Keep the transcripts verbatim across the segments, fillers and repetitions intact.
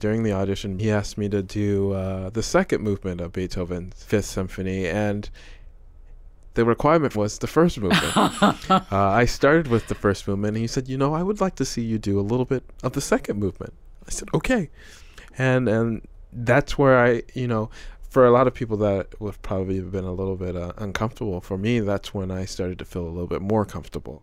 During the audition, he asked me to do uh, the second movement of Beethoven's Fifth Symphony, and the requirement was the first movement. uh, I started with the first movement, and he said, you know, I would like to see you do a little bit of the second movement. I said, okay. And and that's where I, you know, for a lot of people that would probably have been a little bit uh, uncomfortable. For me, that's when I started to feel a little bit more comfortable.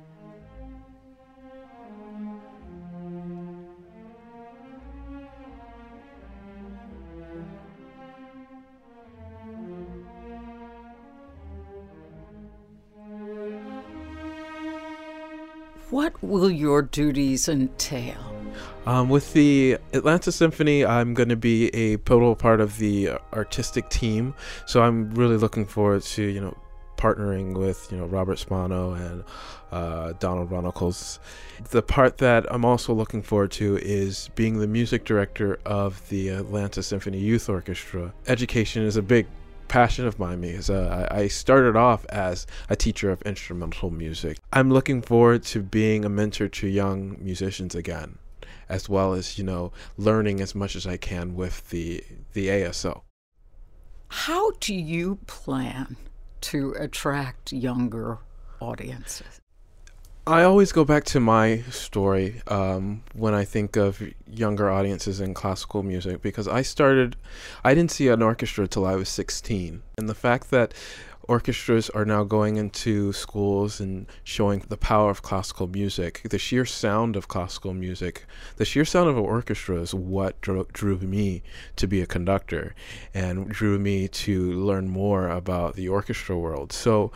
What will your duties entail? Um, with the Atlanta Symphony, I'm going to be a pivotal part of the artistic team. So I'm really looking forward to, you know, partnering with, you know, Robert Spano and uh, Donald Runnicles. The part that I'm also looking forward to is being the music director of the Atlanta Symphony Youth Orchestra. Education is a big passion of mine because uh, I started off as a teacher of instrumental music. I'm looking forward to being a mentor to young musicians again, as well as, you know, learning as much as I can with the the A S O. How do you plan to attract younger audiences? I always go back to my story um, when I think of younger audiences in classical music, because I started, I didn't see an orchestra till I was sixteen. And the fact that orchestras are now going into schools and showing the power of classical music, the sheer sound of classical music, the sheer sound of an orchestra is what drew, drew me to be a conductor and drew me to learn more about the orchestra world. So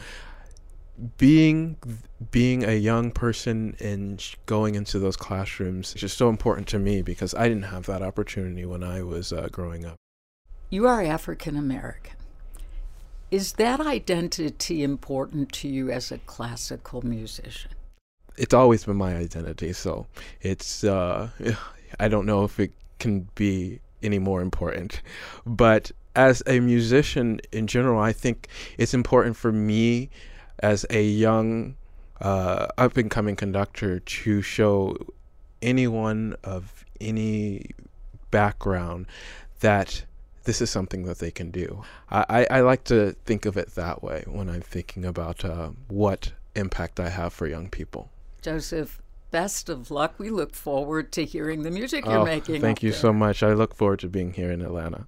being being a young person and going into those classrooms is just so important to me because I didn't have that opportunity when I was uh, growing up. You are African American. Is that identity important to you as a classical musician? It's always been my identity, so it's uh, I don't know if it can be any more important. But as a musician in general, I think it's important for me as a young uh, up-and-coming conductor to show anyone of any background that this is something that they can do. I, I, I like to think of it that way when I'm thinking about uh, what impact I have for young people. Joseph, best of luck. We look forward to hearing the music you're oh, making. Thank you there. so much. I look forward to being here in Atlanta.